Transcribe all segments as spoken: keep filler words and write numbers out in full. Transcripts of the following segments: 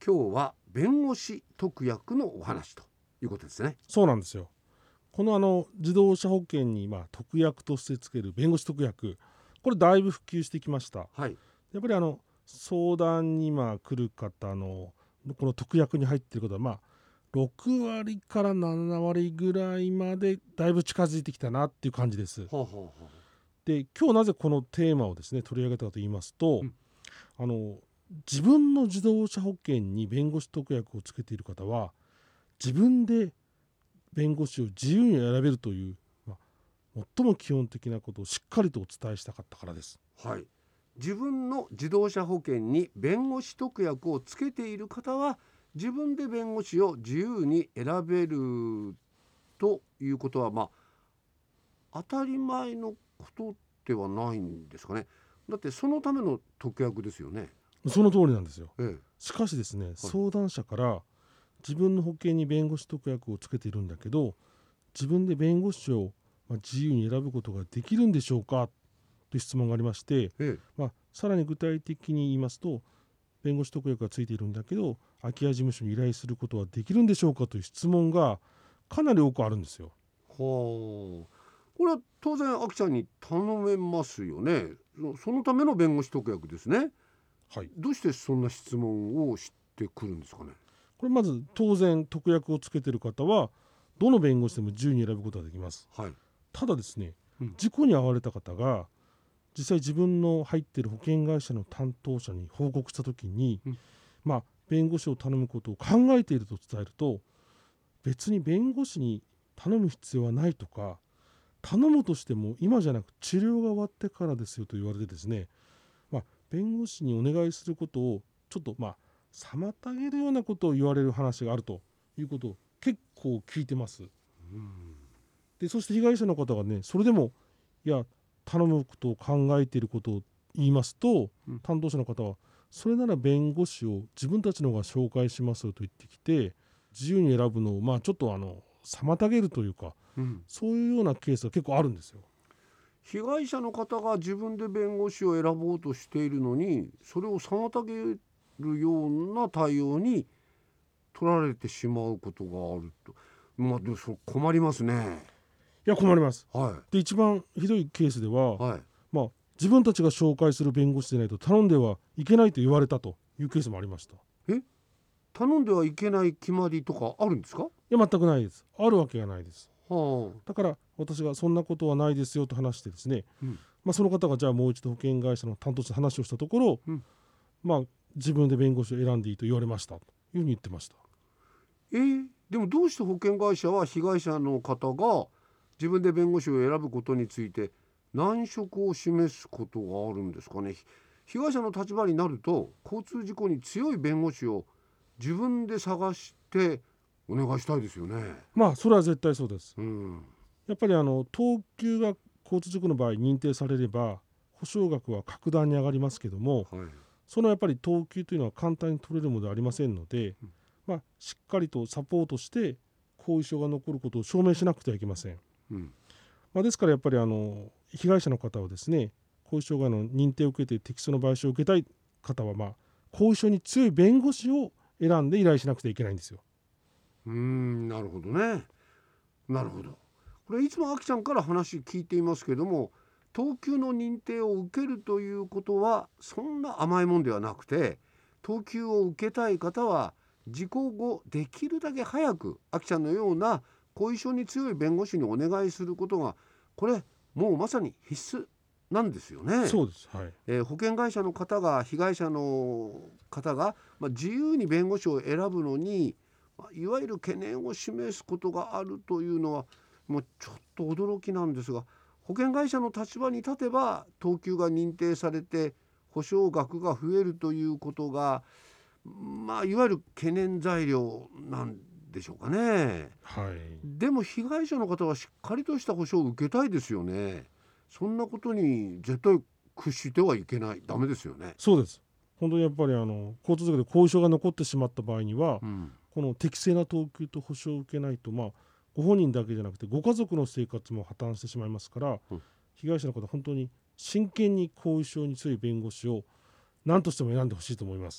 今日は弁護士特約のお話ということですね。 そうなんですよ。このあの自動車保険にまあ特約としてつける弁護士特約、これだいぶ普及してきました。 はい。 やっぱりあの相談にまあ来る方のこの特約に入っていることはまあろくわりからななわりぐらいまでだいぶ近づいてきたなっていう感じです。 はあはあはあ、 で、今日なぜこのテーマをですね取り上げたかと言いますと、 うん、 あの自分の自動車保険に弁護士特約をつけている方は自分で弁護士を自由に選べるという、まあ、最も基本的なことをしっかりとお伝えしたかったからです。 はい。自分の自動車保険に弁護士特約をつけている方は自分で弁護士を自由に選べるということは、まあ当たり前のことではないんですかね。だってそのための特約ですよね。 その通りなんですよ。 ええ、 しかしですね、 はい、 相談者から自分の保険に弁護士特約をつけているんだけど自分で弁護士をまあ自由に選ぶことができるんでしょうかという質問がありまして、 ええ、 まあ、さらに具体的に言いますと弁護士特約がついているんだけど空き家事務所に依頼することはできるんでしょうかという質問がかなり多くあるんですよ。 はあ、これは当然アキちゃんに頼めますよね。そそのための弁護士特約ですね。 はい、 どうしてそんな質問をしてくるんですかね。 これまず当然特約をつけている方はどの弁護士でも自由に選ぶことができます。 はい。 ただですね、 うん、 事故に遭われた方が実際自分の入っている保険会社の担当者に報告した時に、 うん、 まあ、弁護士を頼むことを考えていると伝えると別に弁護士に頼む必要はないとか頼むとしても今じゃなく治療が終わってからですよと言われてですね、まあ、弁護士にお願いすることをちょっとまあ妨げるようなことを言われる話があるということを結構聞いてます。 うん、 でそして被害者の方がねそれでもいや頼むことを考えていることを言いますと、 うん、 担当者の方はそれなら弁護士を自分たちの方が紹介しますよと言ってきて自由に選ぶのをまあちょっとあの妨げるというかうん。 そういうようなケースが結構あるんですよ。 被害者の方が自分で弁護士を選ぼうとしているのにそれを妨げるような対応に取られてしまうことがあると、まあでもそれ困りますね。 いや困ります。 はで一番ひどいケースでは、 いはい。 まあ、自分たちが紹介する弁護士でないと頼んではいけないと言われたというケースもありました。いえ、頼んではいけない決まりとかあるんですか。 や全くないです。あるわけがないです。 はあ、 だから私がそんなことはないですよと話してですね、 うん、 まあ、その方がじゃあもう一度保険会社の担当者と話をしたところ、 うん、 まあ、自分で弁護士を選んでいいと言われましたというふうに言ってました。 えーでもどうして保険会社は被害者の方が自分で弁護士を選ぶことについて難色を示すことがあるんですかね。ひ被害者の立場になると交通事故に強い弁護士を自分で探してお願いしたいですよね。 まあそれは絶対そうです。 うん、 やっぱりあの等級が交通事故の場合認定されれば保証額は格段に上がりますけども、 はい、 そのやっぱり等級というのは簡単に取れるものではありませんので、 うん、 まあ、しっかりとサポートして後遺症が残ることを証明しなくてはいけません。 うん、 まあ、ですからやっぱりあの被害者の方はですね後遺障害の認定を受けて適切な賠償を受けたい方は、まあ、後遺症に強い弁護士を選んで依頼しなくてはいけないんですよ。 うーん、なるほどね。なるほど。これいつもあきちゃんから話聞いていますけども、等級の認定を受けるということはそんな甘いもんではなくて、等級を受けたい方は事故後できるだけ早くあきちゃんのような後遺症に強い弁護士にお願いすることが、これもうまさに必須なんですよね。 そうです、はい、 えー保険会社の方が被害者の方が、まあ、自由に弁護士を選ぶのに、まあいわゆる懸念を示すことがあるというのはもうちょっと驚きなんですが、保険会社の立場に立てば等級が認定されて保証額が増えるということが、まあいわゆる懸念材料なんでしょうかね。 はい、 でも被害者の方はしっかりとした保証を受けたいですよね。そんなことに絶対屈してはいけない、ダメですよね。 そうです。本当にやっぱりあの交通事故で後遺症が残ってしまった場合には、 うん、 この適正な等級と保証を受けないと、まあ、ご本人だけじゃなくてご家族の生活も破綻してしまいますから、 うん、 被害者の方本当に真剣に後遺症に強い弁護士を何としても選んでほしいと思います。 う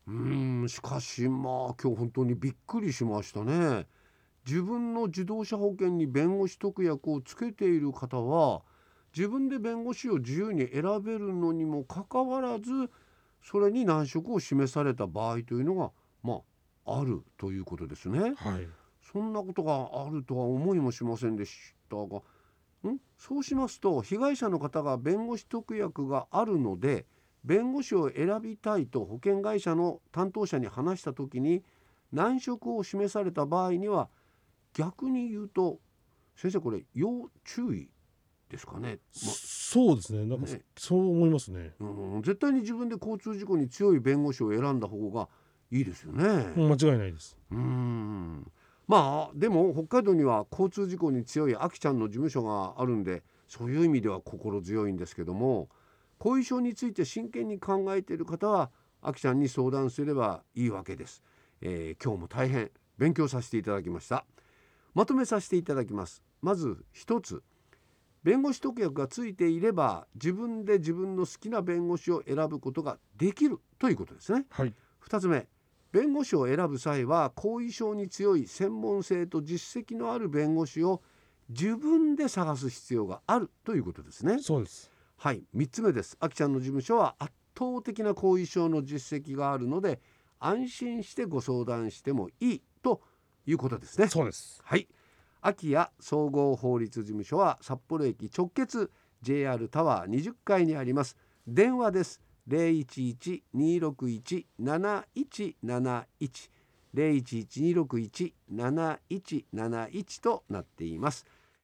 うーんしかしまあ今日本当にびっくりしましたね。自分の自動車保険に弁護士特約をつけている方は自分で弁護士を自由に選べるのにもかかわらず、それに難色を示された場合というのがまああるということですね。 はい。 そんなことがあるとは思いもしませんでしたが、んそうしますと被害者の方が弁護士特約があるので弁護士を選びたいと保険会社の担当者に話した時に難色を示された場合には、逆に言うと先生これ要注意ですかね。まそうですね。なんかねそう思いますね。 うん、絶対に自分で交通事故に強い弁護士を選んだ方がいいですよね。 うん間違いないです。 うーんまあでも北海道には交通事故に強いあきちゃんの事務所があるんで、そういう意味では心強いんですけども、後遺症について真剣に考えている方はあきちゃんに相談すればいいわけです。えー今日も大変勉強させていただきました。まとめさせていただきます。まず一つ、弁護士特約がついていれば自分で自分の好きな弁護士を選ぶことができるということですね。 はい。 二つ目、弁護士を選ぶ際は後遺症に強い専門性と実績のある弁護士を自分で探す必要があるということですね。 そうです。 はい、みっつめです。あきちゃんの事務所は圧倒的な後遺症の実績があるので安心してご相談してもいいということですね。 そうです。 はい、秋谷総合法律事務所は札幌駅直結 ジェイアール タワーにじゅっかいにあります。電話です。 ゼロいちいち にーろくいち なないちなないち ゼロいちいち にーろくいち なないちなないちとなっています。